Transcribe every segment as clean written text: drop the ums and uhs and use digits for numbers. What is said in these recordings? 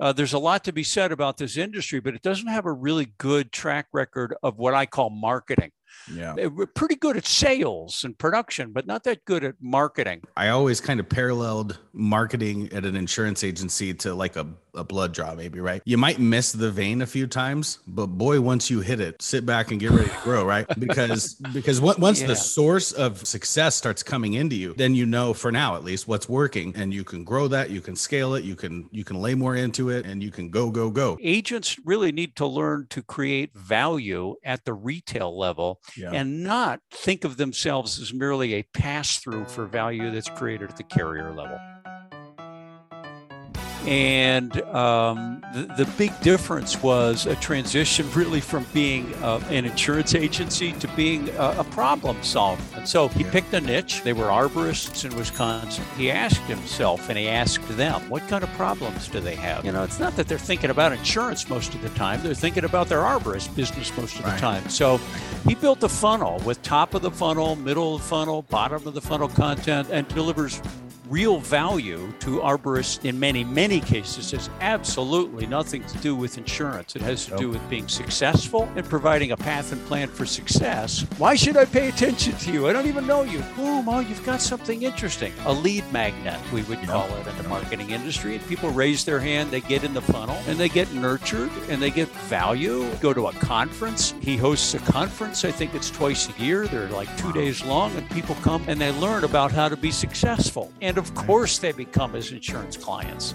there's a lot to be said about this industry, but it doesn't have a really good track record of what I call marketing. Yeah. We're pretty good at sales and production, but not that good at marketing. I always kind of paralleled marketing at an insurance agency to like a blood draw, maybe, right? You might miss the vein a few times, but boy, once you hit it, sit back and get ready to grow, right? Because once the source of success starts coming into you, then you know, for now at least, what's working, and you can grow that, you can scale it, you can lay more into it, and you can go. Agents really need to learn to create value at the retail level and not think of themselves as merely a pass-through for value that's created at the carrier level. And the big difference was a transition really from being an insurance agency to being a problem solver. And so he picked a niche. They were arborists in Wisconsin. He asked himself and he asked them, what kind of problems do they have? You know, it's not that they're thinking about insurance most of the time. They're thinking about their arborist business most of the time. So he built a funnel with top of the funnel, middle of the funnel, bottom of the funnel content, and delivers real value to arborists in many cases. Has absolutely nothing to do with insurance. It has to do with being successful and providing a path and plan for success. Why should I pay attention to you? I don't even know you. Boom, oh, you've got something interesting. A lead magnet, we would call it in the marketing industry. And people raise their hand, they get in the funnel, and they get nurtured, and they get value. Go to a conference. He hosts a conference. I think it's twice a year. They're like 2 days long, and people come and they learn about how to be successful. And of course they become his insurance clients.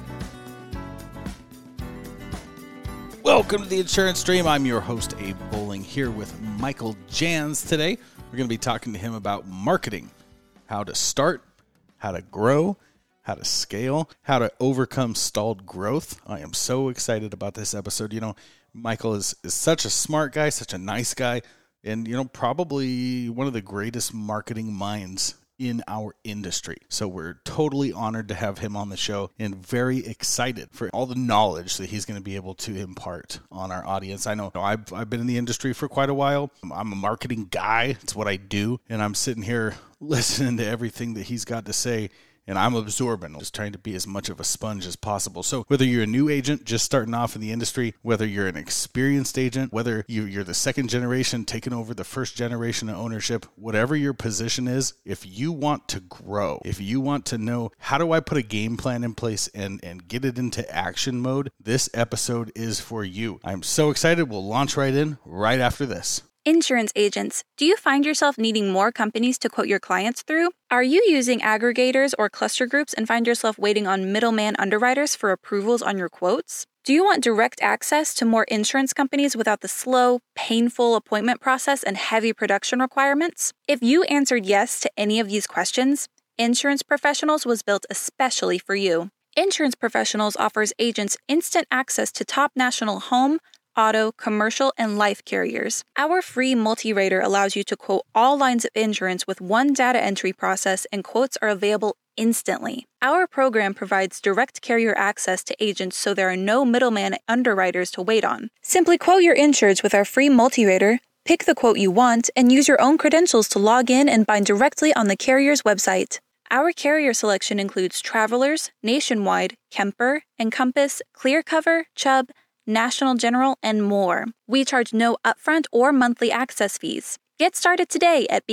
Welcome to the Insurance Stream. I'm your host, Abe Bowling, here with Michael Jans today. We're going to be talking to him about marketing, how to start, how to grow, how to scale, how to overcome stalled growth. I am so excited about this episode. You know, Michael is such a smart guy, such a nice guy, and, you know, probably one of the greatest marketing minds in our industry. So we're totally honored to have him on the show and very excited for all the knowledge that he's going to be able to impart on our audience. I know I've been in the industry for quite a while. I'm a marketing guy. It's what I do. And I'm sitting here listening to everything that he's got to say, and I'm absorbing, just trying to be as much of a sponge as possible. So whether you're a new agent just starting off in the industry, whether you're an experienced agent, whether you're the second generation taking over the first generation of ownership, whatever your position is, if you want to grow, if you want to know how do I put a game plan in place and get it into action mode, this episode is for you. I'm so excited. We'll launch right in right after this. Insurance agents, do you find yourself needing more companies to quote your clients through? Are you using aggregators or cluster groups and find yourself waiting on middleman underwriters for approvals on your quotes? Do you want direct access to more insurance companies without the slow, painful appointment process and heavy production requirements? If you answered yes to any of these questions, Insurance Professionals was built especially for you. Insurance Professionals offers agents instant access to top national home, auto, commercial, and life carriers. Our free multi-rater allows you to quote all lines of insurance with one data entry process, and quotes are available instantly. Our program provides direct carrier access to agents so there are no middleman underwriters to wait on. Simply quote your insureds with our free multi-rater, pick the quote you want, and use your own credentials to log in and bind directly on the carrier's website. Our carrier selection includes Travelers, Nationwide, Kemper, Encompass, ClearCover, Chubb, National General, and more. We charge no upfront or monthly access fees. Get started today at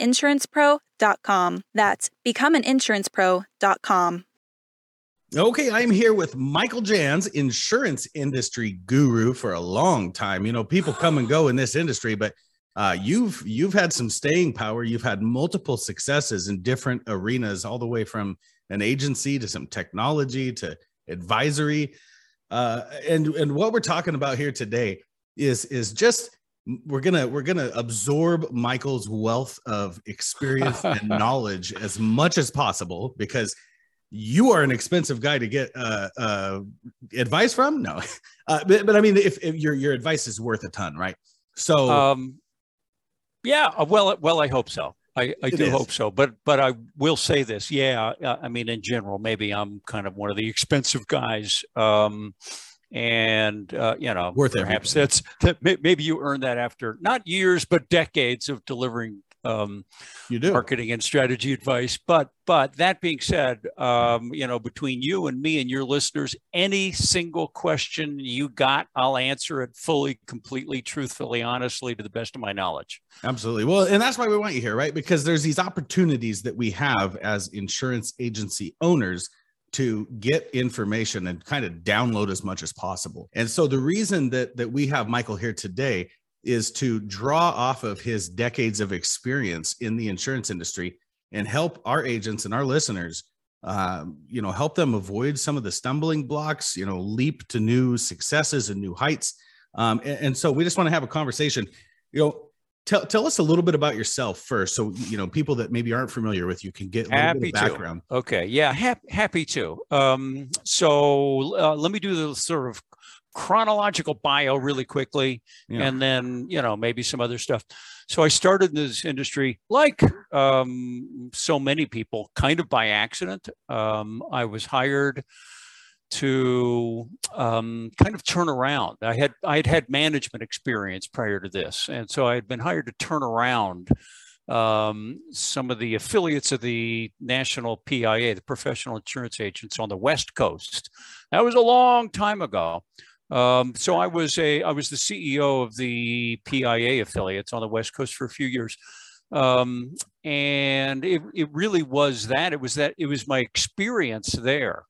becomeaninsurancepro.com. That's becomeaninsurancepro.com. Okay, I'm here with Michael Jans, insurance industry guru for a long time. You know, people come and go in this industry, but you've had some staying power. You've had multiple successes in different arenas, all the way from an agency to some technology to advisory. And what we're talking about here today is just we're gonna absorb Michael's wealth of experience and knowledge as much as possible, because you are an expensive guy to get advice from. No, but I mean, if your advice is worth a ton, right? So, yeah, well, I hope so. I do hope so, but I will say this. Yeah, I mean, in general, maybe I'm kind of one of the expensive guys, and you know, worth perhaps that maybe you earn that after not years but decades of delivering You do. marketing and strategy advice. But that being said, between you and me and your listeners, any single question you got, I'll answer it fully, completely, truthfully, honestly, to the best of my knowledge. Absolutely. Well, and that's why we want you here, right? Because there's these opportunities that we have as insurance agency owners to get information and kind of download as much as possible. And so the reason that we have Michael here today is to draw off of his decades of experience in the insurance industry and help our agents and our listeners, help them avoid some of the stumbling blocks, leap to new successes and new heights. And so we just want to have a conversation. Tell us a little bit about yourself first, so people that maybe aren't familiar with you can get a little bit of background. Okay, yeah, happy to. Let me do the sort of chronological bio really quickly, and then maybe some other stuff. So I started in this industry like so many people, kind of by accident. I was hired to kind of turn around. I had management experience prior to this, and so I had been hired to turn around some of the affiliates of the national PIA, the professional insurance agents on the West Coast. That was a long time ago. So I was the CEO of the PIA affiliates on the West Coast for a few years. And it really was that. It was my experience there.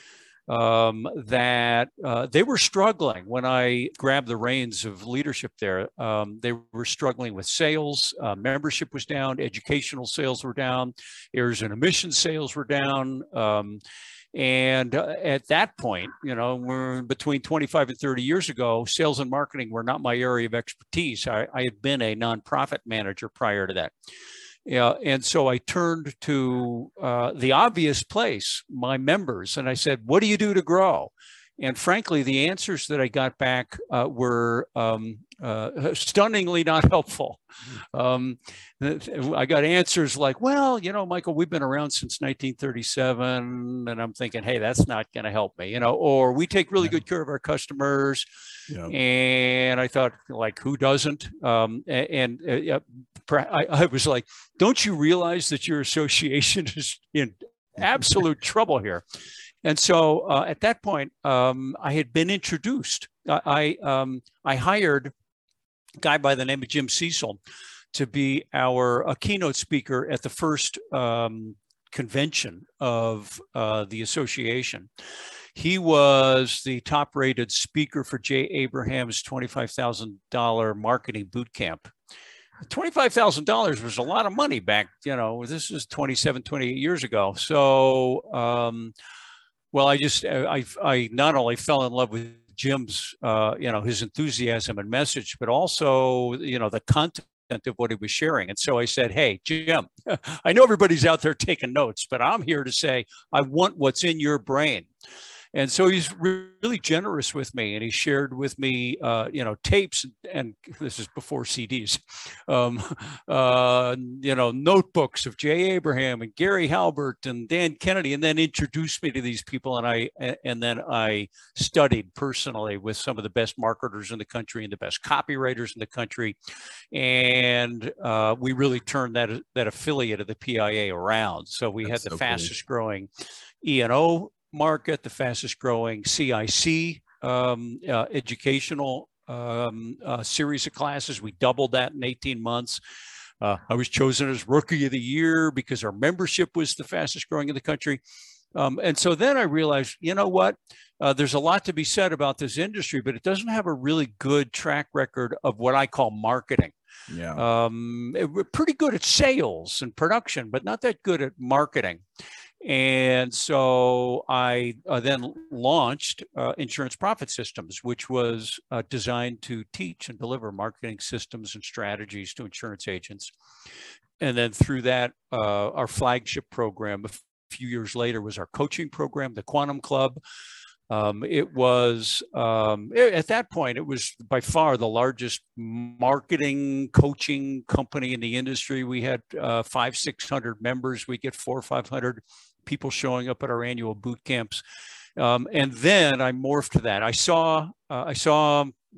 That they were struggling when I grabbed the reins of leadership there. They were struggling with sales. Membership was down. Educational sales were down. Errors and omission sales were down. And at that point, we're between 25 and 30 years ago, sales and marketing were not my area of expertise. I had been a nonprofit manager prior to that. And so I turned to the obvious place, my members, and I said, what do you do to grow? And frankly, the answers that I got back were stunningly not helpful. I got answers like, well, Michael, we've been around since 1937. And I'm thinking, hey, that's not going to help me, or we take really good care of our customers. Yeah. And I thought, like, who doesn't? I was like, don't you realize that your association is in absolute trouble here? And so at that point, I had been introduced. I hired a guy by the name of Jim Cecil to be a keynote speaker at the first convention of the association. He was the top-rated speaker for Jay Abraham's $25,000 marketing boot camp. $25,000 was a lot of money back, this is 27, 28 years ago. So, well, I not only fell in love with Jim's, his enthusiasm and message, but also, the content of what he was sharing. And so I said, hey, Jim, I know everybody's out there taking notes, but I'm here to say, I want what's in your brain. And so he's really generous with me, and he shared with me, tapes, and this is before CDs, notebooks of Jay Abraham and Gary Halbert and Dan Kennedy, and then introduced me to these people. And then I studied personally with some of the best marketers in the country and the best copywriters in the country. And we really turned that affiliate of the PIA around. So we had the fastest growing E&O market, the fastest growing CIC educational series of classes. We doubled that in 18 months. I was chosen as Rookie of the Year because our membership was the fastest growing in the country. And so then I realized, there's a lot to be said about this industry, but it doesn't have a really good track record of what I call marketing. Yeah. We're pretty good at sales and production, but not that good at marketing. And so I then launched Insurance Profit Systems, which was designed to teach and deliver marketing systems and strategies to insurance agents. And then through that, our flagship program a few years later was our coaching program, the Quantum Club. It was, at that point, it was by far the largest marketing coaching company in the industry. We had 500-600 members. We get 400 or 500 people showing up at our annual boot camps. And then I morphed to that. I saw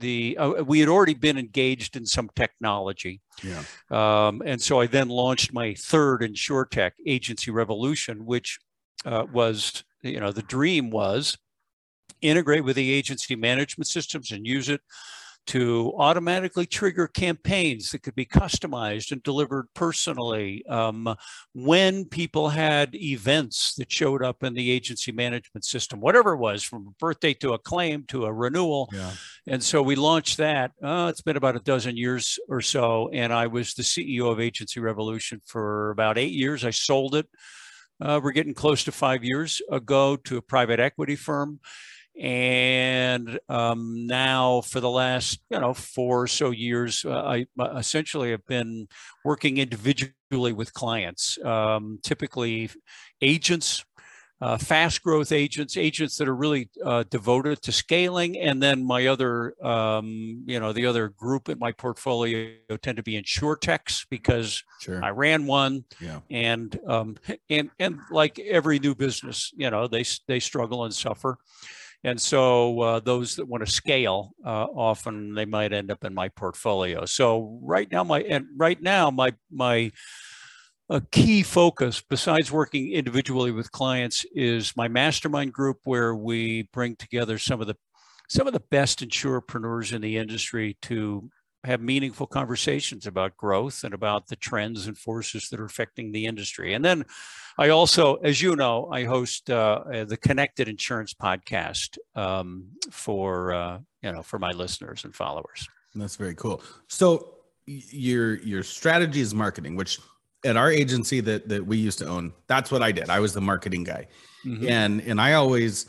we had already been engaged in some technology. Yeah. And so I then launched my third InsurTech, Agency Revolution, which was, the dream was integrate with the agency management systems and use it to automatically trigger campaigns that could be customized and delivered personally when people had events that showed up in the agency management system, whatever it was, from a birthday to a claim to a renewal. Yeah. And so we launched that. It's been about a dozen years or so. And I was the CEO of Agency Revolution for about 8 years. I sold it. We're getting close to 5 years ago to a private equity firm. And now for the last, 4 or so years, I essentially have been working individually with clients, typically agents, fast growth agents that are really devoted to scaling. And then my other, the other group in my portfolio tend to be InsurTechs, because Sure. I ran one. Yeah. And like every new business, they struggle and suffer. And so those that want to scale, often they might end up in my portfolio. So right now, my key focus, besides working individually with clients, is my mastermind group, where we bring together some of the best insurepreneurs in the industry to have meaningful conversations about growth and about the trends and forces that are affecting the industry. And then I also, as you know, I host the Connected Insurance podcast for my listeners and followers. That's very cool. So your strategy is marketing, which at our agency that we used to own, that's what I did. I was the marketing guy. Mm-hmm. And I always,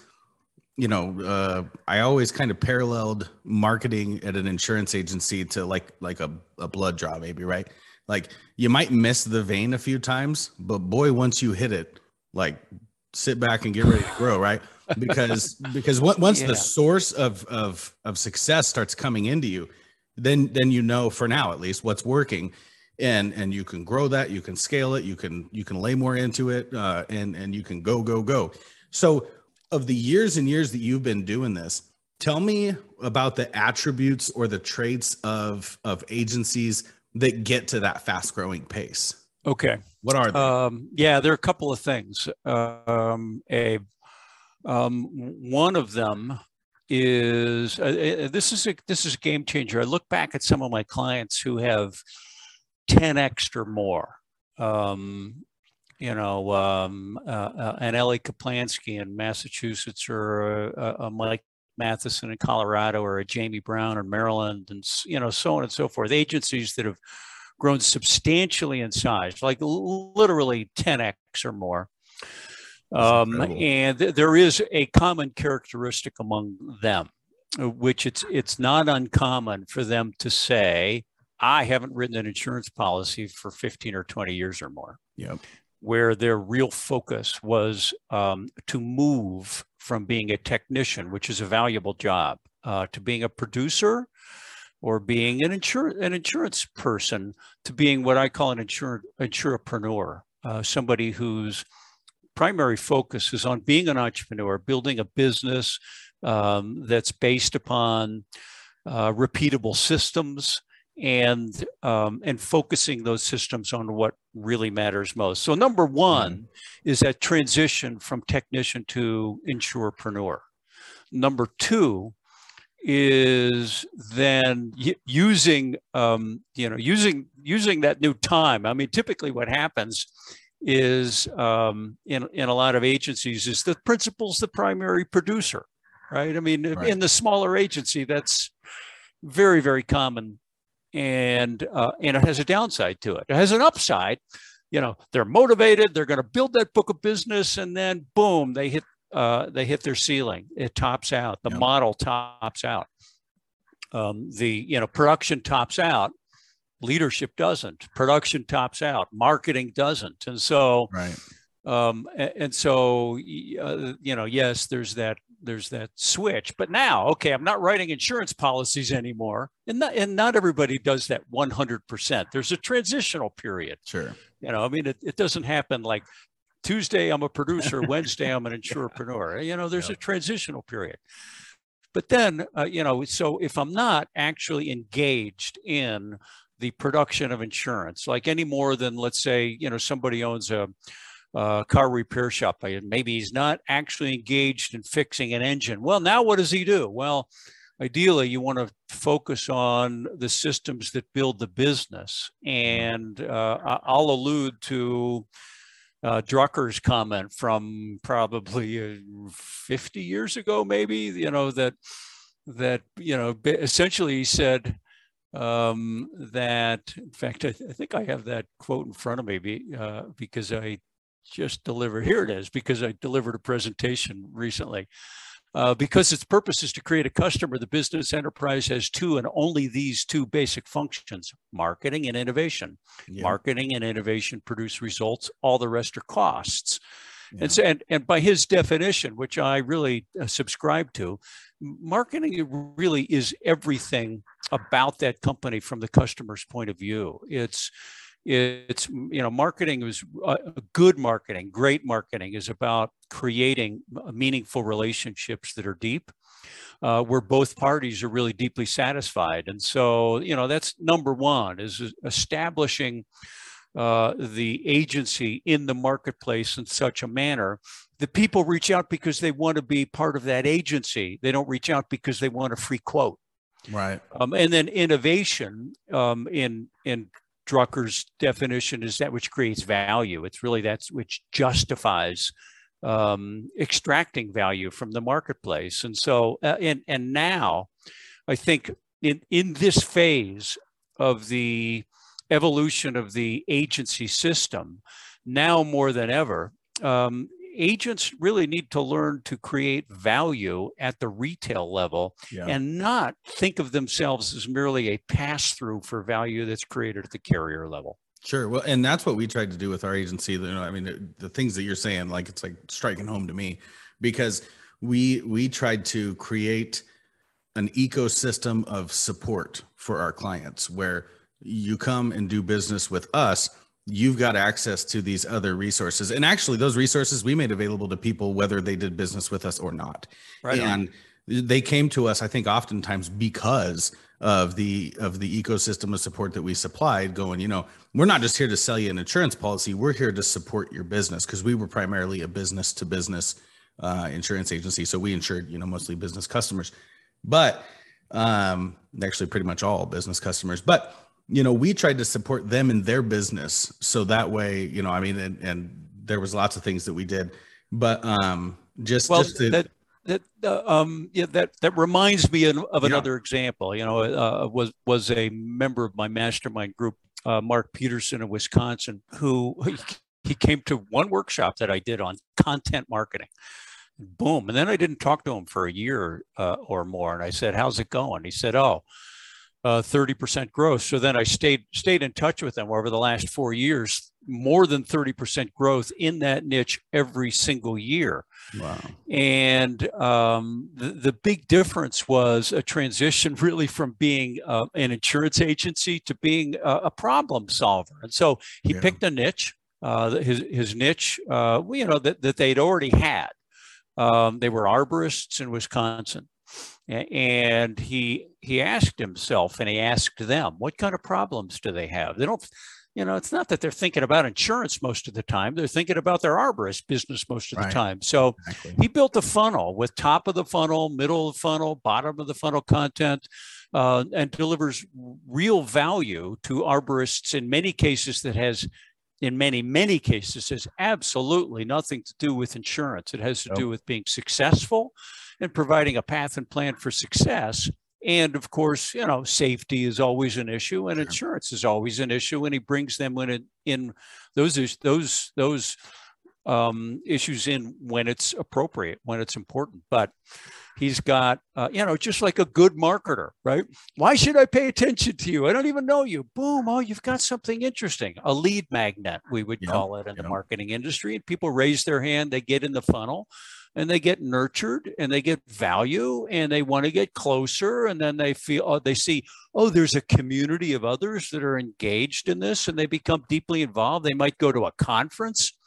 I always kind of paralleled marketing at an insurance agency to like a blood draw, maybe, right? Like you might miss the vein a few times, but boy, once you hit it, like sit back and get ready to grow, right? Because once the source of success starts coming into you, then for now at least, what's working, and you can grow that, you can scale it, you can lay more into it, and you can go. So of the years and years that you've been doing this, tell me about the attributes or the traits of agencies that get to that fast growing pace. Okay. What are they? There are a couple of things. One of them is this is a game changer. I look back at some of my clients who have 10x or more. An Ellie Kaplansky in Massachusetts, or a Mike Matheson in Colorado, or a Jamie Brown in Maryland, and so on and so forth. Agencies that have grown substantially in size, like literally 10x or more. And there is a common characteristic among them, which it's not uncommon for them to say, I haven't written an insurance policy for 15 or 20 years or more. Yep. Where their real focus was to move from being a technician, which is a valuable job, to being a producer, or being an insurance person, to being what I call an insurepreneur, somebody whose primary focus is on being an entrepreneur, building a business that's based upon repeatable systems, and focusing those systems on what really matters most. So number one is that transition from technician to insurepreneur. Number two is then using that new time. I mean, typically what happens is in a lot of agencies is the principal's the primary producer, right? I mean, in the smaller agency, that's very, very common. And it has a downside to it. It has an upside. They're motivated. They're going to build that book of business, and then boom, they hit their ceiling. It tops out. The model tops out. Production tops out. Leadership doesn't. Production tops out. Marketing doesn't. And so, yes, there's that switch. But now, okay, I'm not writing insurance policies anymore, and not everybody does that 100%. There's a transitional period. Sure. It doesn't happen like Tuesday I'm a producer, Wednesday I'm an insurepreneur. There's a transitional period. But then, so if I'm not actually engaged in the production of insurance, like any more than, let's say, somebody owns a car repair shop, maybe he's not actually engaged in fixing an engine. Well, now what does he do? Well, ideally, you want to focus on the systems that build the business. And I'll allude to Drucker's comment from probably 50 years ago, maybe, that essentially he said that, in fact, I think I have that quote in front of me because I just delivered, here it is, because I delivered a presentation recently. Because its purpose is to create a customer, the business enterprise has two and only these two basic functions: marketing and innovation. Yeah. Marketing and innovation produce results. All the rest are costs. Yeah. And by his definition, which I really subscribe to, marketing really is everything about that company from the customer's point of view. It's marketing is good marketing. Great marketing is about creating meaningful relationships that are deep, where both parties are really deeply satisfied. And so, that's number one, is establishing the agency in the marketplace in such a manner that people reach out because they want to be part of that agency. They don't reach out because they want a free quote. Right. And then innovation in Drucker's definition is that which creates value. It's really that which justifies extracting value from the marketplace. And so, and now, I think in this phase of the evolution of the agency system, now more than ever, agents really need to learn to create value at the retail level, and not think of themselves as merely a pass-through for value that's created at the carrier level. Sure. Well, and that's what we tried to do with our agency. The things that you're saying, it's like striking home to me, because we tried to create an ecosystem of support for our clients, where you come and do business with us, you've got access to these other resources. And actually, those resources we made available to people, whether they did business with us or not. Right. And they came to us, I think, oftentimes because of the ecosystem of support that we supplied, going, we're not just here to sell you an insurance policy. We're here to support your business, because we were primarily a business to business insurance agency. So we insured, mostly business customers, but actually pretty much all business customers. But we tried to support them in their business. So that way, and there was lots of things that we did, but that reminds me of another example. Was a member of my mastermind group, Mark Peterson in Wisconsin, who he came to one workshop that I did on content marketing. Boom. And then I didn't talk to him for a year or more. And I said, "How's it going?" He said, 30% growth. So then I stayed in touch with them over the last 4 years, more than 30% growth in that niche every single year. Wow. And the big difference was a transition really from being an insurance agency to being a problem solver. And so he picked a niche, his niche, that they'd already had. They were arborists in Wisconsin. And he asked himself, and he asked them, what kind of problems do they have? They don't, it's not that they're thinking about insurance most of the time. They're thinking about their arborist business most of the time. So he built a funnel with top of the funnel, middle of the funnel, bottom of the funnel content, and delivers real value to arborists in many cases that has, in many cases, has absolutely nothing to do with insurance. It has to do with being successful and providing a path and plan for success. And of course, safety is always an issue, and insurance is always an issue. And he brings them in those issues in when it's appropriate, when it's important. But he's got, just like a good marketer, right? Why should I pay attention to you? I don't even know you. Boom. Oh, you've got something interesting. A lead magnet, we would call it in the marketing industry. And people raise their hand, they get in the funnel, and they get nurtured, and they get value, and they want to get closer. And then they feel, they see, there's a community of others that are engaged in this, and they become deeply involved. They might go to a conference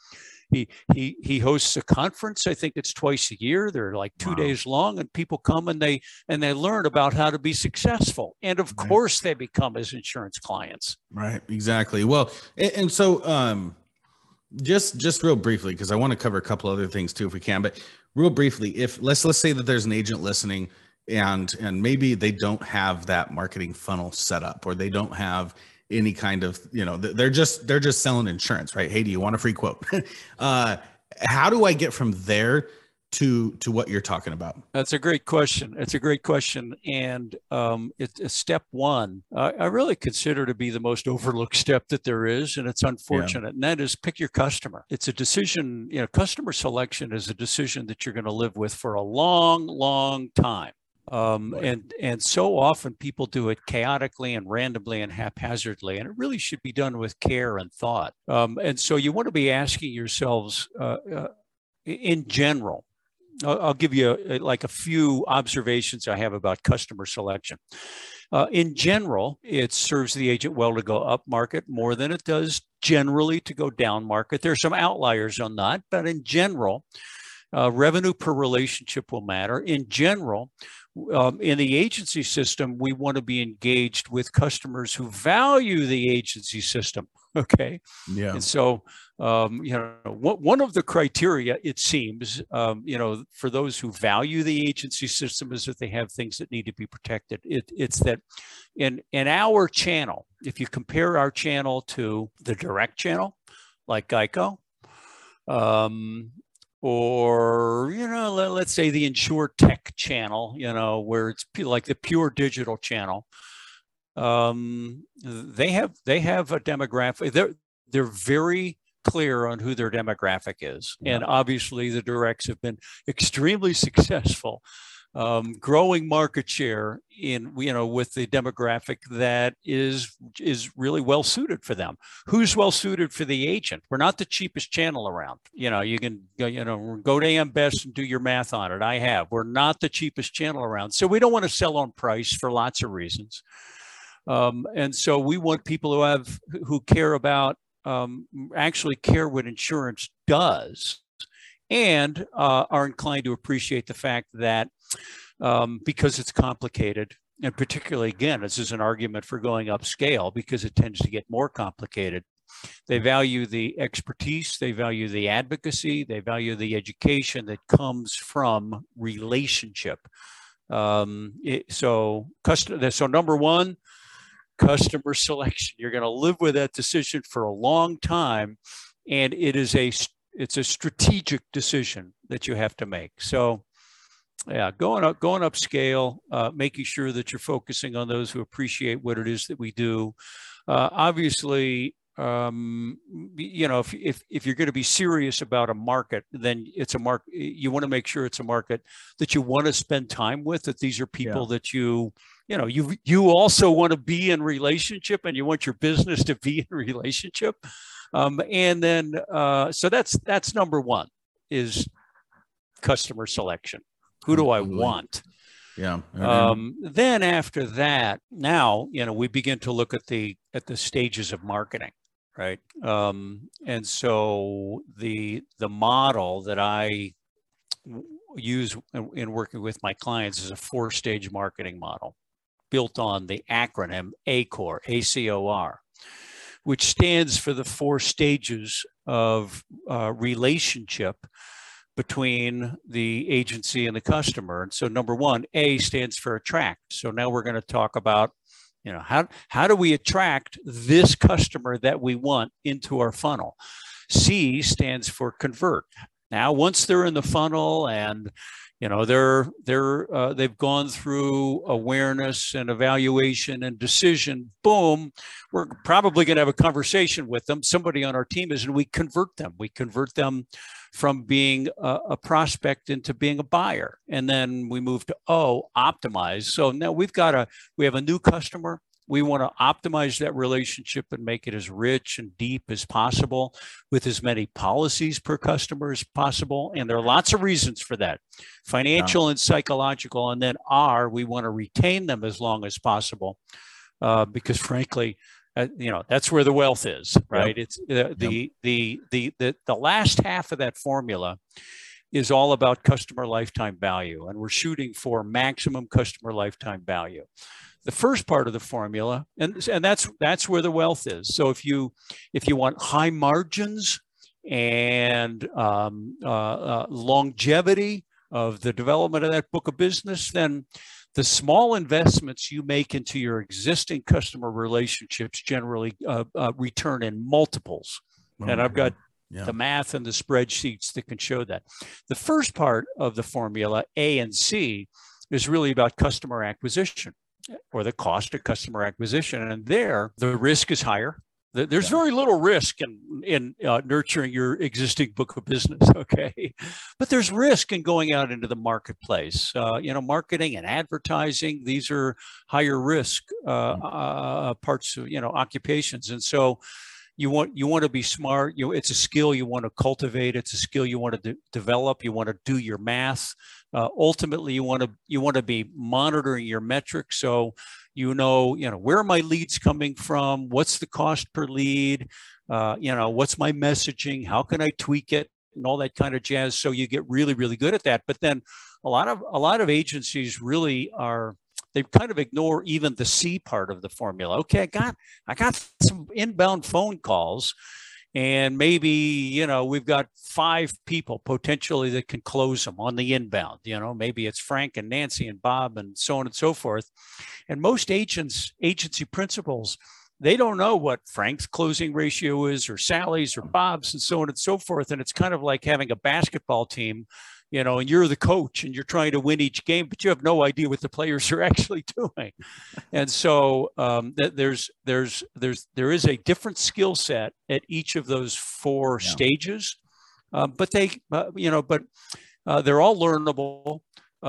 He hosts a conference. I think it's twice a year. They're like 2 days long, and people come and they learn about how to be successful. And of course, they become his insurance clients. Right. Exactly. Well, and so just real briefly, because I want to cover a couple other things too, if we can. But real briefly, if let's say that there's an agent listening, and maybe they don't have that marketing funnel set up, or they don't have any kind of, they're just selling insurance, right? Hey, do you want a free quote? How do I get from there to what you're talking about? That's a great question. And it's step one. I really consider to be the most overlooked step that there is, and it's unfortunate. And that is pick your customer. It's a decision. Customer selection is a decision that you're going to live with for a long, long time. And so often people do it chaotically and randomly and haphazardly, and it really should be done with care and thought. And so you want to be asking yourselves, in general, I'll give you like a few observations I have about customer selection. In general, it serves the agent well to go up market more than it does generally to go down market. There's some outliers on that, but in general, revenue per relationship will matter. In general, in the agency system, we want to be engaged with customers who value the agency system. Okay. Yeah. And so, one of the criteria, it seems, for those who value the agency system is that they have things that need to be protected. It's that in our channel, if you compare our channel to the direct channel, like Geico, or, let's say the InsurTech channel, where it's like the pure digital channel. They have a demographic. They're very clear on who their demographic is. And obviously the directs have been extremely successful, growing market share with the demographic that is really well suited for them. Who's well suited for the agent? We're not the cheapest channel around. You can go to AM Best and do your math on it. We're not the cheapest channel around. So we don't want to sell on price for lots of reasons. And so we want people who care about, actually care what insurance does, and are inclined to appreciate the fact that because it's complicated, and particularly, again, this is an argument for going upscale because it tends to get more complicated. They value the expertise, they value the advocacy, they value the education that comes from relationship. So number one, customer selection. You're going to live with that decision for a long time, and it's a strategic decision that you have to make. So, going upscale, making sure that you're focusing on those who appreciate what it is that we do. Obviously, if you're going to be serious about a market, then it's a market. You want to make sure it's a market that you want to spend time with. That these are people that you also want to be in relationship, and you want your business to be in relationship. And then, so that's number one, is customer selection. Who do I want? Yeah. Then after that, now, we begin to look at the stages of marketing, right? And so the model that I use in working with my clients is a 4-stage marketing model built on the acronym ACOR, ACOR, which stands for the 4 stages of relationship between the agency and the customer. And so number one, A stands for attract. So now we're going to talk about, how do we attract this customer that we want into our funnel? C stands for convert. Now, once they're in the funnel and they've gone through awareness and evaluation and decision, boom, we're probably going to have a conversation with them. Somebody on our team is, and we convert them. We convert them from being a prospect into being a buyer. And then we move to optimize. So now we have a new customer. We want to optimize that relationship and make it as rich and deep as possible with as many policies per customer as possible. And there are lots of reasons for that, financial and psychological. And then we want to retain them as long as possible because frankly, that's where the wealth is, right? Yep. It's the last half of that formula is all about customer lifetime value, and we're shooting for maximum customer lifetime value. The first part of the formula, and that's where the wealth is. So if you want high margins and longevity of the development of that book of business, then the small investments you make into your existing customer relationships generally return in multiples. And I've got the math and the spreadsheets that can show that. The first part of the formula, A and C, is really about customer acquisition, or the cost of customer acquisition. And there, the risk is higher. There's very little risk in nurturing your existing book of business, okay? But there's risk in going out into the marketplace. Marketing and advertising, these are higher risk parts of, occupations. And so you want to be smart. It's a skill you want to cultivate. It's a skill you want to develop. You want to do your math. Ultimately, you want to be monitoring your metrics. So where are my leads coming from? What's the cost per lead? What's my messaging? How can I tweak it? And all that kind of jazz. So you get really, really good at that. But then a lot of agencies really they kind of ignore even the C part of the formula. Okay, I got some inbound phone calls, and maybe, we've got 5 people potentially that can close them on the inbound. Maybe it's Frank and Nancy and Bob and so on and so forth. And most agency principals, they don't know what Frank's closing ratio is, or Sally's, or Bob's, and so on and so forth. And it's kind of like having a basketball team, and you're the coach and you're trying to win each game, but you have no idea what the players are actually doing. And so there is a different skill set at each of those 4 stages, but they're all learnable.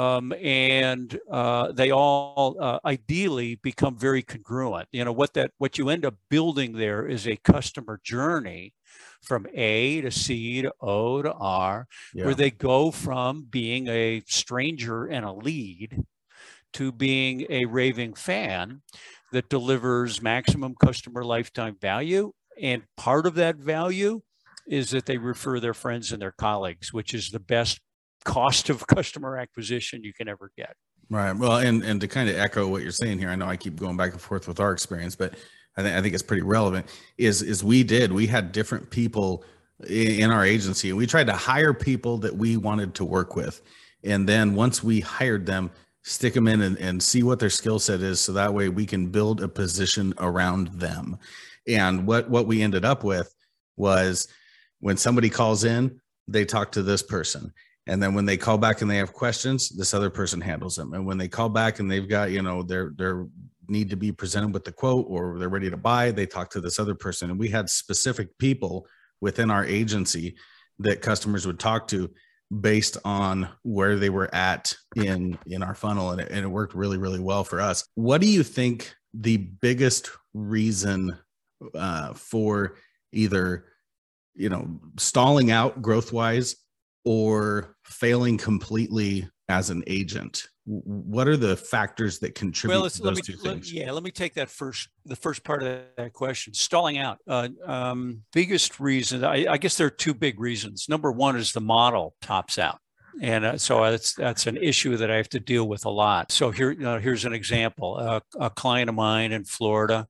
And they all ideally become very congruent. What you end up building there is a customer journey from A to C to O to R, where they go from being a stranger and a lead to being a raving fan that delivers maximum customer lifetime value. And part of that value is that they refer their friends and their colleagues, which is the best cost of customer acquisition you can ever get. Right. Well, and to kind of echo what you're saying here, I know I keep going back and forth with our experience, but I think it's pretty relevant. We had different people in our agency, and we tried to hire people that we wanted to work with. And then once we hired them, stick them in and see what their skill set is. So that way we can build a position around them. And what we ended up with was, when somebody calls in, they talk to this person. And then when they call back and they have questions, this other person handles them. And when they call back and they've got, their need to be presented with the quote, or they're ready to buy, they talk to this other person. And we had specific people within our agency that customers would talk to based on where they were at in our funnel. And it worked really, really well for us. What do you think the biggest reason for either, stalling out growth-wise or failing completely as an agent? What are the factors that contribute to those two things? Let me take the first part of that question. Stalling out. Biggest reason, I guess there are 2 big reasons. Number one is the model tops out. And so that's an issue that I have to deal with a lot. So here's an example. A client of mine in Florida,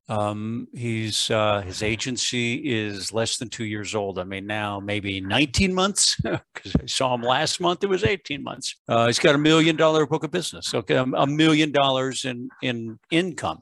his agency is less than 2 years old. I mean, now maybe 19 months, because I saw him last month. It was 18 months. He's got $1 million book of business. Okay. $1 million in income.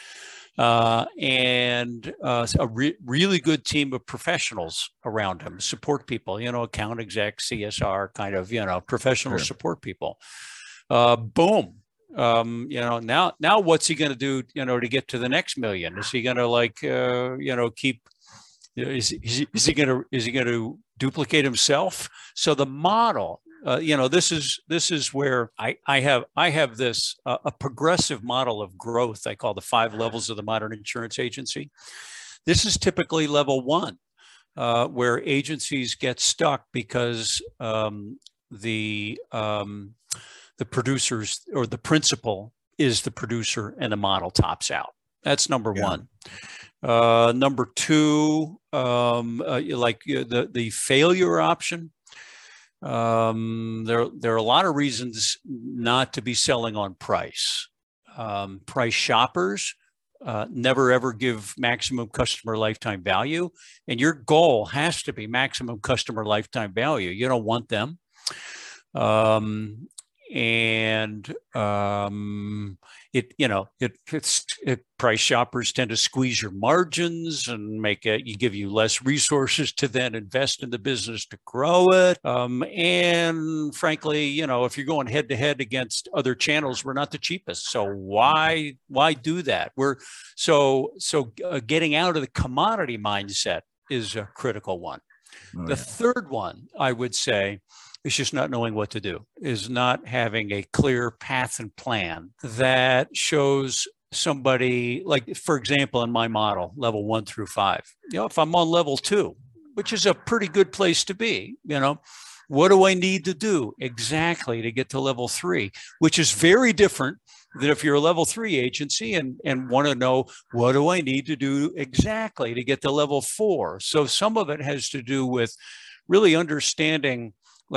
And a really good team of professionals around him, support people, account exec, CSR kind of, professional support people. Boom. Now what's he going to do, to get to the next million? Is he going to keep, is he going to duplicate himself? So the model, this is where I have this, a progressive model of growth. I call the 5 levels of the modern insurance agency. This is typically level 1, where agencies get stuck because, the producers, or the principal is the producer, and the model tops out. That's number Yeah. one. Number two, the failure option. There are a lot of reasons not to be selling on price. Price shoppers never ever give maximum customer lifetime value, and your goal has to be maximum customer lifetime value. You don't want them. Price shoppers tend to squeeze your margins and give you less resources to then invest in the business to grow it. And frankly, if you're going head to head against other channels, we're not the cheapest. So why do that? Getting out of the commodity mindset is a critical one. The third one, I would say, is just not knowing what to do, is not having a clear path and plan that shows somebody, like, for example, in my model, level 1 through 5, if I'm on level 2, which is a pretty good place to be, what do I need to do exactly to get to level 3, which is very different than if you're a level 3 agency and want to know, what do I need to do exactly to get to level 4? So some of it has to do with really understanding,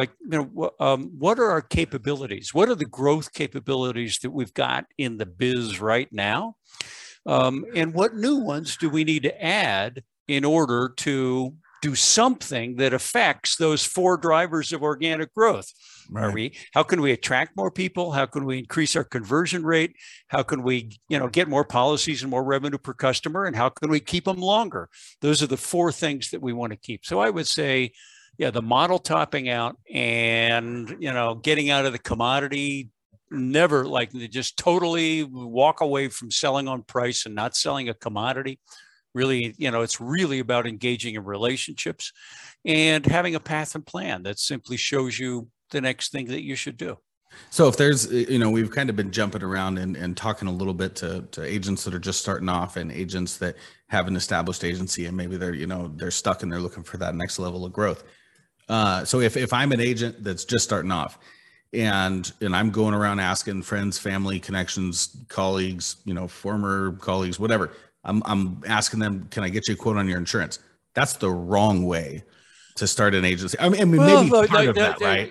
what are our capabilities? What are the growth capabilities that we've got in the biz right now? And what new ones do we need to add in order to do something that affects those 4 drivers of organic growth? Right. How can we attract more people? How can we increase our conversion rate? How can we, get more policies and more revenue per customer? And how can we keep them longer? Those are the 4 things that we want to keep. So I would say, the model topping out and, getting out of the commodity, never just totally walk away from selling on price and not selling a commodity. Really, it's really about engaging in relationships and having a path and plan that simply shows you the next thing that you should do. So if there's, we've kind of been jumping around and talking a little bit to agents that are just starting off and agents that have an established agency and maybe they're stuck and they're looking for that next level of growth. So if I'm an agent that's just starting off and I'm going around asking friends, family, connections, colleagues, former colleagues, whatever, I'm asking them, can I get you a quote on your insurance? That's the wrong way to start an agency. I mean, maybe part of that, right?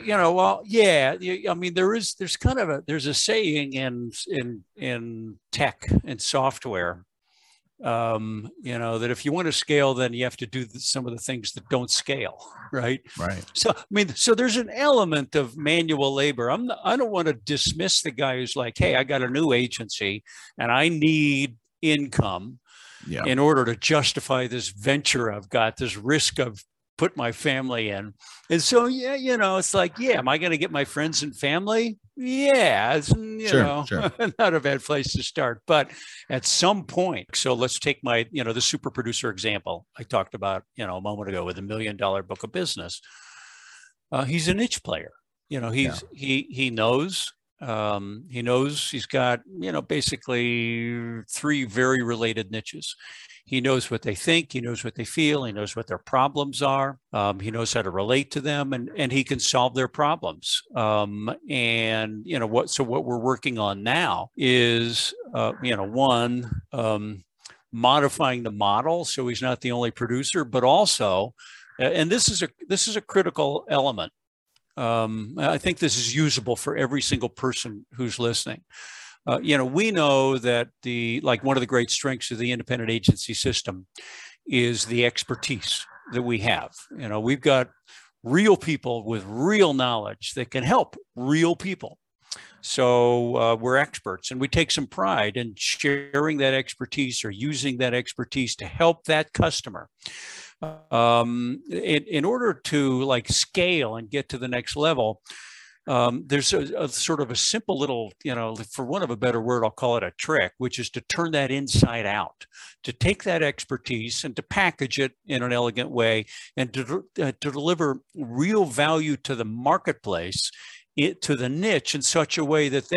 I mean, there's a saying in tech and software, that if you want to scale, then you have to do some of the things that don't scale, right? Right. So there's an element of manual labor. I don't want to dismiss the guy who's like, hey, I got a new agency and I need income in order to justify this venture I've got, this risk I've put my family in. And so, it's like, am I going to get my friends and family? Yeah, it's, sure. Not a bad place to start. But at some point, so let's take my, the super producer example I talked about, a moment ago with $1 million book of business. He's a niche player. He knows. He knows he's got, basically 3 very related niches. He knows what they think, he knows what they feel, he knows what their problems are. He knows how to relate to them and he can solve their problems. What we're working on now is, modifying the model so he's not the only producer, but also, and this is a critical element. I think this is usable for every single person who's listening. We know that one of the great strengths of the independent agency system is the expertise that we have. We've got real people with real knowledge that can help real people. So we're experts and we take some pride in sharing that expertise or using that expertise to help that customer. In order to scale and get to the next level, there's a sort of a simple little, for want of a better word, I'll call it a trick, which is to turn that inside out, to take that expertise and to package it in an elegant way and to deliver real value to the marketplace, to the niche in such a way that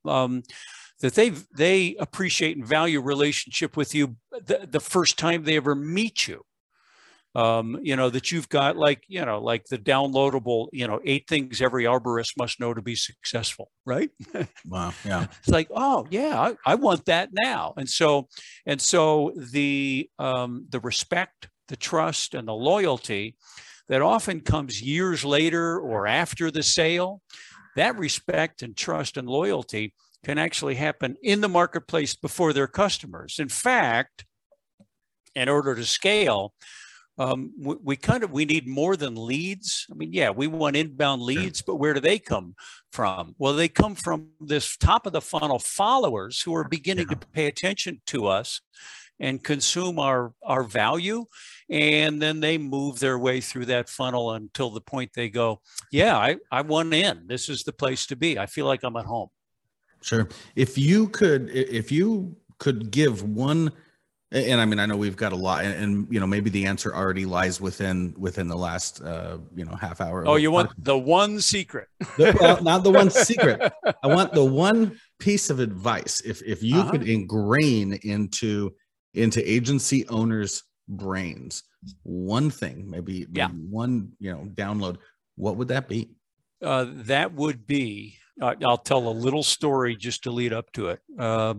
they appreciate and value relationship with you the first time they ever meet you. that you've got like the downloadable, 8 things every arborist must know to be successful, right? Wow. Yeah. It's like, oh yeah, I want that now. And so the respect, the trust, and the loyalty that often comes years later or after the sale, that respect and trust and loyalty can actually happen in the marketplace before their customers. In fact, in order to scale, we need more than leads. I mean, yeah, we want inbound leads, but where do they come from? Well, they come from this top of the funnel followers who are beginning to pay attention to us and consume our value. And then they move their way through that funnel until the point they go, yeah, I want in. This is the place to be. I feel like I'm at home. Sure. If you could give one, and I mean, I know we've got a lot, and maybe the answer already lies within the last half hour. Oh, you want the one secret? Well, not the one secret. I want the one piece of advice. If you could ingrain into agency owners' brains one thing, maybe one download, what would that be? That would be. I'll tell a little story just to lead up to it. A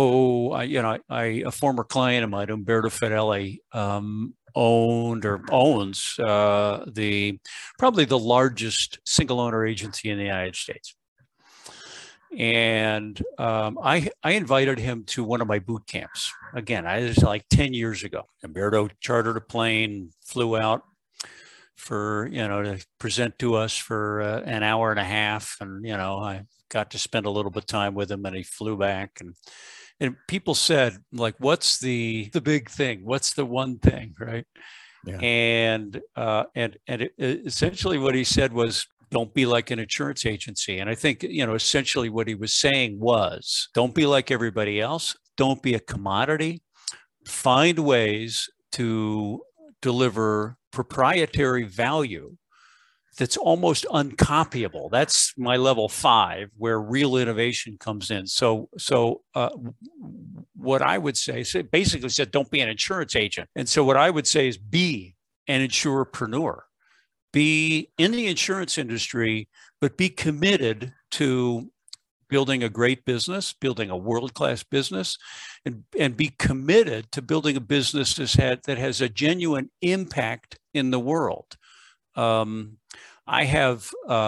former client of mine, Umberto Fedeli, owns probably the largest single owner agency in the United States. And I invited him to one of my boot camps. Again, this was like 10 years ago. Umberto chartered a plane, flew out for, to present to us for an hour and a half. And, I got to spend a little bit of time with him, and he flew back. And people said, like, what's the big thing? What's the one thing, right? Yeah. And essentially what he said was, don't be like an insurance agency. And I think, essentially what he was saying was, don't be like everybody else. Don't be a commodity. Find ways to deliver proprietary value that's almost uncopyable. That's my level 5, where real innovation comes in. So what I would say, basically said, don't be an insurance agent. And so what I would say is be an insurerpreneur. Be in the insurance industry, but be committed to building a great business, building a world-class business, and be committed to building a business that has a genuine impact in the world. I have,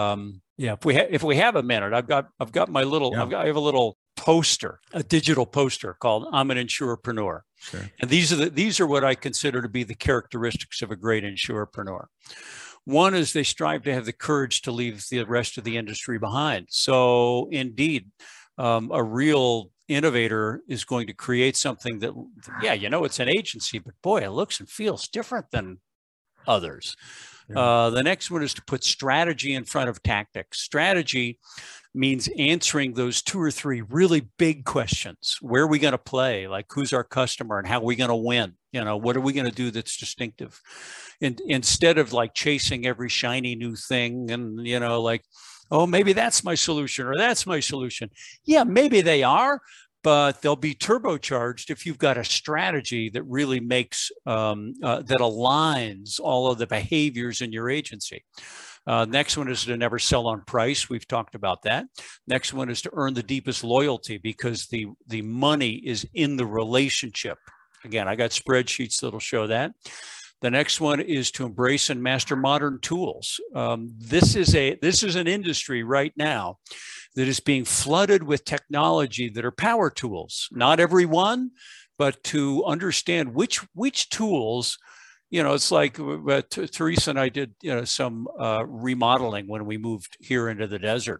if we have a minute, I've got my little, I have a little poster, a digital poster called "I'm an Insurerpreneur." Sure. And these are what I consider to be the characteristics of a great insurerpreneur. One is they strive to have the courage to leave the rest of the industry behind. So indeed, a real innovator is going to create something that, it's an agency, but boy, it looks and feels different than others. Yeah. The next one is to put strategy in front of tactics. Strategy means answering those 2 or 3 really big questions. Where are we going to play? Like, who's our customer and how are we going to win? What are we going to do that's distinctive? And instead of like chasing every shiny new thing and, like, oh, maybe that's my solution or that's my solution. Yeah, maybe they are, but they'll be turbocharged if you've got a strategy that really makes, that aligns all of the behaviors in your agency. Next one is to never sell on price. We've talked about that. Next one is to earn the deepest loyalty, because the money is in the relationship. Again, I got spreadsheets that'll show that. The next one is to embrace and master modern tools. This is an industry right now that is being flooded with technology that are power tools. Not every one, but to understand which tools. It's like Teresa and I did some remodeling when we moved here into the desert.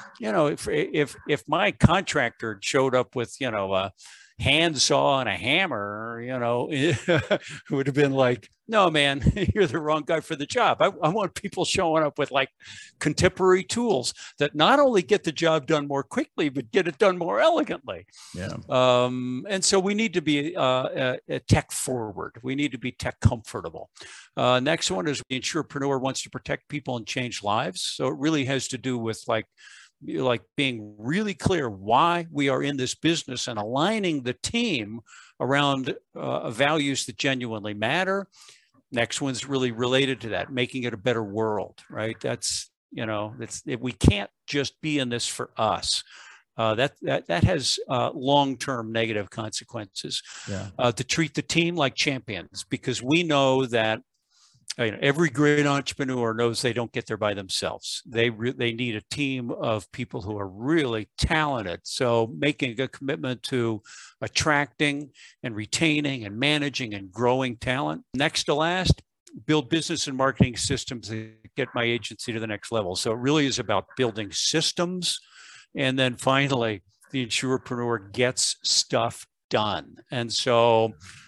If my contractor showed up with a handsaw and a hammer, it would have been like, no, man, you're the wrong guy for the job. I want people showing up with like contemporary tools that not only get the job done more quickly, but get it done more elegantly. Yeah. And so we need to be tech forward. We need to be tech comfortable. Next one is the insurerpreneur wants to protect people and change lives. So it really has to do with like being really clear why we are in this business and aligning the team around values that genuinely matter. Next one's really related to that, making it a better world, right? That's, we can't just be in this for us. That has long-term negative consequences. To treat the team like champions, because we know that every great entrepreneur knows they don't get there by themselves. They need a team of people who are really talented. So making a commitment to attracting and retaining and managing and growing talent. Next to last, build business and marketing systems that get my agency to the next level. So it really is about building systems. And then finally, the insurepreneur gets stuff done. And so,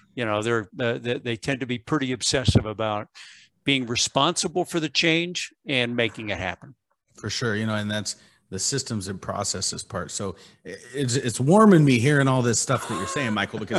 they tend to be pretty obsessive about being responsible for the change and making it happen. For sure. And that's the systems and processes part. So it's warming me hearing all this stuff that you're saying, Michael, because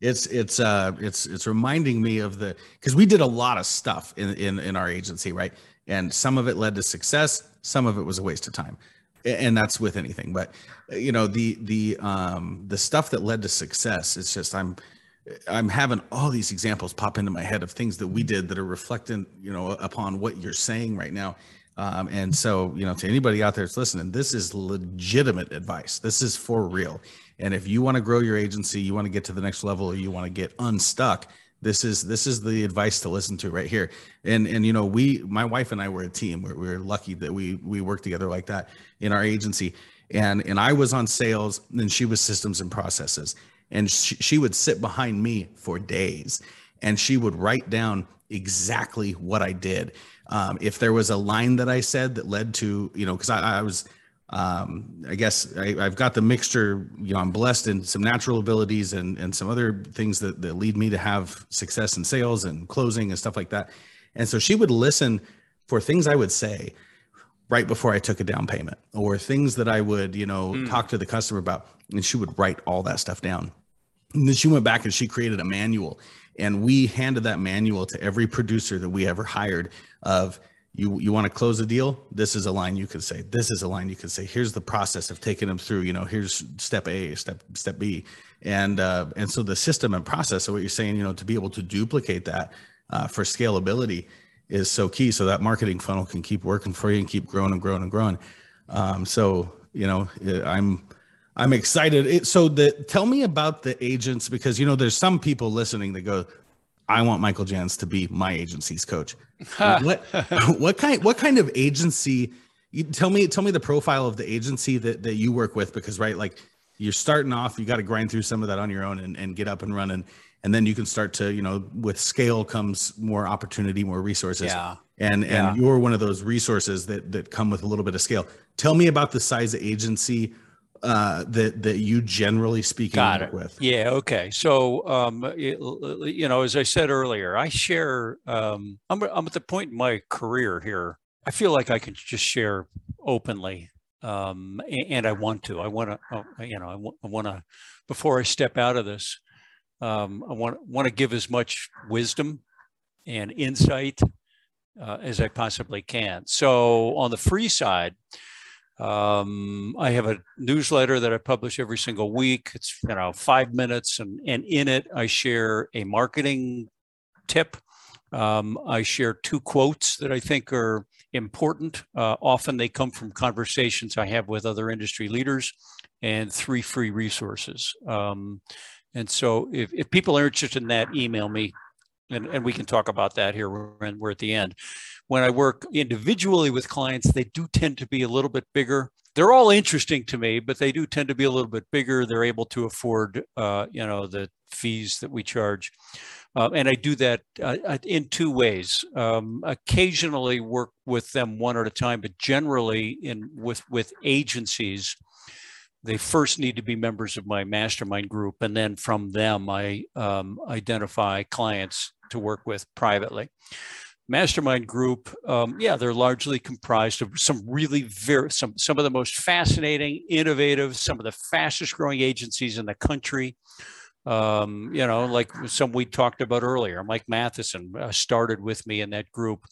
it's reminding me of because we did a lot of stuff in our agency, right? And some of it led to success. Some of it was a waste of time. And that's with anything, but the stuff that led to success, it's just, I'm having all these examples pop into my head of things that we did that are reflecting, upon what you're saying right now. And so, to anybody out there that's listening, this is legitimate advice. This is for real. And if you want to grow your agency, you want to get to the next level, or you want to get unstuck, this is the advice to listen to right here. And my wife and I were a team. We're lucky that we work together like that in our agency. And I was on sales, and she was systems and processes. And she would sit behind me for days, and she would write down exactly what I did. If there was a line that I said that led to, because I was, I guess I've got the mixture, I'm blessed in some natural abilities and some other things that lead me to have success in sales and closing and stuff like that. And so she would listen for things I would say right before I took a down payment, or things that I would, talk to the customer about, and she would write all that stuff down. And then she went back and she created a manual, and we handed that manual to every producer that we ever hired of, you want to close a deal? This is a line you could say. This is a line you could say. Here's the process of taking them through, here's step A, step B. And so the system and process of what you're saying, to be able to duplicate that for scalability is so key. So that marketing funnel can keep working for you and keep growing and growing and growing. I'm excited. Tell me about the agents, because, there's some people listening that go, I want Michael Jans to be my agency's coach. What kind of agency? Tell me the profile of the agency that you work with, because, right, like, you're starting off, you got to grind through some of that on your own and get up and running. And then you can start to, with scale comes more opportunity, more resources. Yeah. And you're one of those resources that come with a little bit of scale. Tell me about the size of agency that you generally speaking work with. Yeah. Okay. So, as I said earlier, I share, I'm at the point in my career here, I feel like I can just share openly. And I want to, before I step out of this, I want to give as much wisdom and insight as I possibly can. So on the free side, I have a newsletter that I publish every single week. It's 5 minutes, and in it I share a marketing tip. I share 2 quotes that I think are important. Often they come from conversations I have with other industry leaders, and 3 free resources. And so if people are interested in that, email me, and we can talk about that here when we're at the end. When I work individually with clients, they do tend to be a little bit bigger. They're all interesting to me, but they do tend to be a little bit bigger. They're able to afford, the fees that we charge. And I do that in 2 ways. Occasionally work with them one at a time, but generally with agencies, they first need to be members of my mastermind group. And then from them, I identify clients to work with privately. Mastermind group, they're largely comprised of some really some of the most fascinating, innovative, some of the fastest growing agencies in the country. Like some we talked about earlier. Mike Matheson started with me in that group.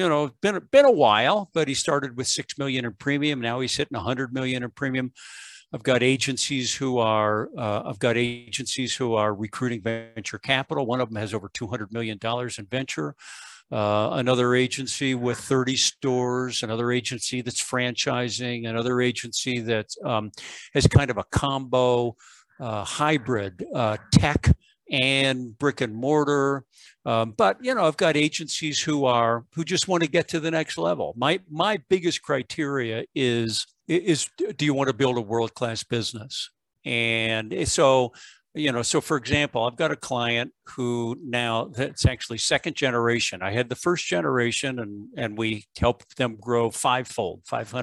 Been a while, but he started with $6 million in premium. Now he's hitting $100 million in premium. I've got agencies who are recruiting venture capital. One of them has over $200 million in venture. Another agency with 30 stores, another agency that's franchising, another agency that has kind of a combo hybrid tech and brick and mortar. But I've got agencies who just want to get to the next level. My biggest criteria is do you want to build a world-class business? And so for example, I've got a client who now that's actually second generation. I had the first generation and we helped them grow fivefold,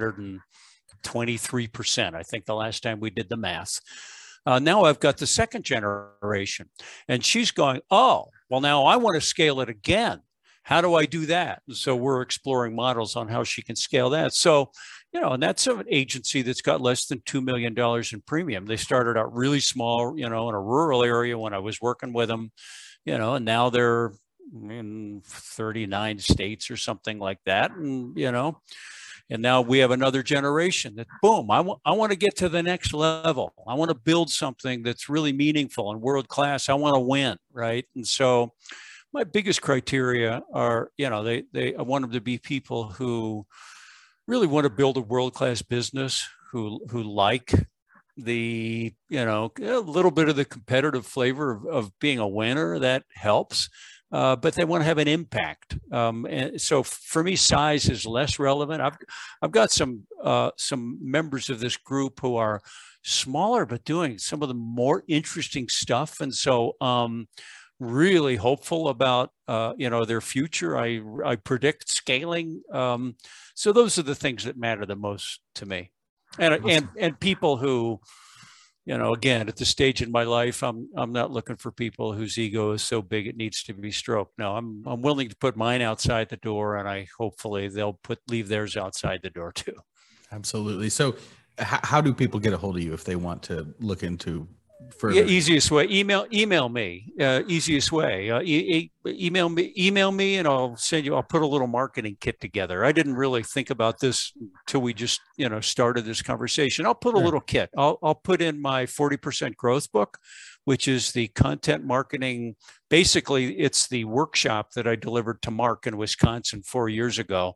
523%. I think the last time we did the math. Now I've got the second generation and she's going, oh, well, now I want to scale it again. How do I do that? And so we're exploring models on how she can scale that. So, and that's an agency that's got less than $2 million in premium. They started out really small, in a rural area when I was working with them, and now they're in 39 states or something like that. And, and now we have another generation that, boom, I want to get to the next level. I want to build something that's really meaningful and world-class. I want to win, right? And so my biggest criteria are, I want them to be people who really want to build a world-class business, who like the, a little bit of the competitive flavor of being a winner. That helps. But they want to have an impact. And so for me, size is less relevant. I've got some members of this group who are smaller, but doing some of the more interesting stuff. And so really hopeful about, their future. I predict scaling. So those are the things that matter the most to me. And people who, again, at this stage in my life, I'm not looking for people whose ego is so big it needs to be stroked. No, I'm willing to put mine outside the door, and hopefully they'll leave theirs outside the door too. Absolutely. So, how do people get a hold of you if they want to look into further? Yeah, easiest way, email me. Easiest way, email me, and I'll put a little marketing kit together. I didn't really think about this until we just started this conversation. I'll put a little kit. I'll put in my 40% growth book, which is the content marketing. Basically, it's the workshop that I delivered to Mark in Wisconsin 4 years ago.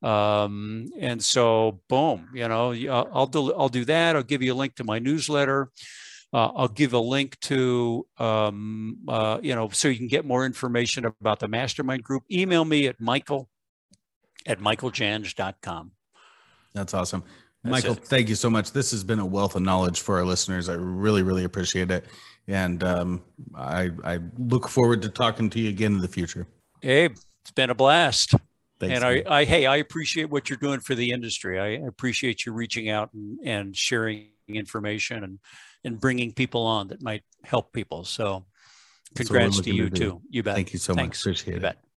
And so, boom, I'll do that. I'll give you a link to my newsletter. I'll give a link to, so you can get more information about the mastermind group. Email me at michael@michaeljans.com. That's awesome. Michael, thank you so much. This has been a wealth of knowledge for our listeners. I really, really appreciate it. And I look forward to talking to you again in the future. Abe, it's been a blast. Thanks, and I appreciate what you're doing for the industry. I appreciate you reaching out and sharing information and bringing people on that might help people. So congrats to you too. You bet. Thank you so much. Appreciate it. Bet.